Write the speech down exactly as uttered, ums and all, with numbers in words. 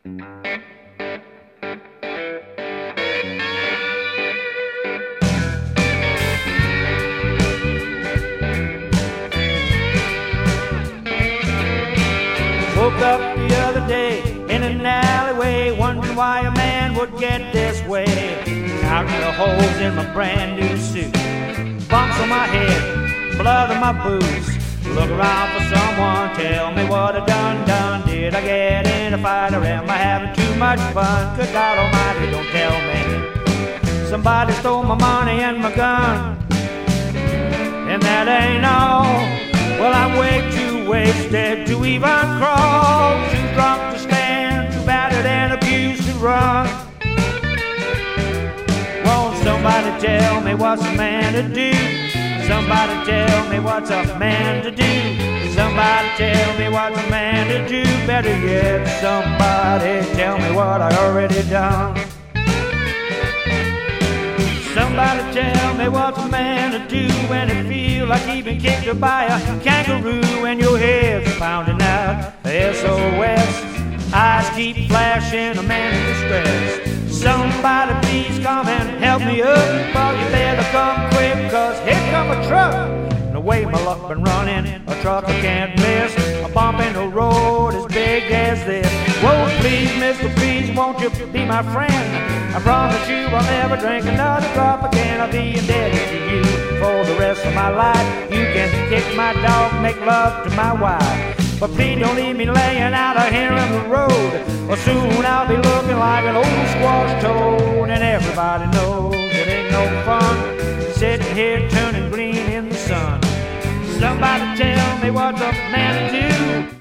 Woke up the other day in an alleyway, wondering why a man would get this way. Counting the holes in my brand new suit, bumps on my head, blood on my boots. Look around for someone, tell me what I done, done. Did I get in a fight or am I having too much fun? Good God Almighty, don't tell me somebody stole my money and my gun, and that ain't all. Well, I'm way too wasted to even crawl, too drunk to stand, too battered and abused to run. Won't somebody tell me what's a man to do? Somebody tell me what's a man to do? Somebody tell me what's a man to do? Better yet, somebody tell me what I already done. Somebody tell me what's a man to do when it feels like he been kicked by a kangaroo and your head's pounding out S O S. Eyes keep flashing, a man in distress. Somebody please come and help me up. Well, you better come quick, cause here come a truck. And the way my luck been running, a truck I can't miss. A bump in the road as big as this. Whoa, please, mister, please, won't you be my friend? I promise you I'll never drink another drop again. I'll be indebted to you for the rest of my life. You can kick my dog, make love to my wife, but please don't leave me laying out here on the road, or soon I'll be looking like an old squash toad. And everybody knows it ain't no fun sitting here turning green in the sun. Somebody tell me what's a man to do?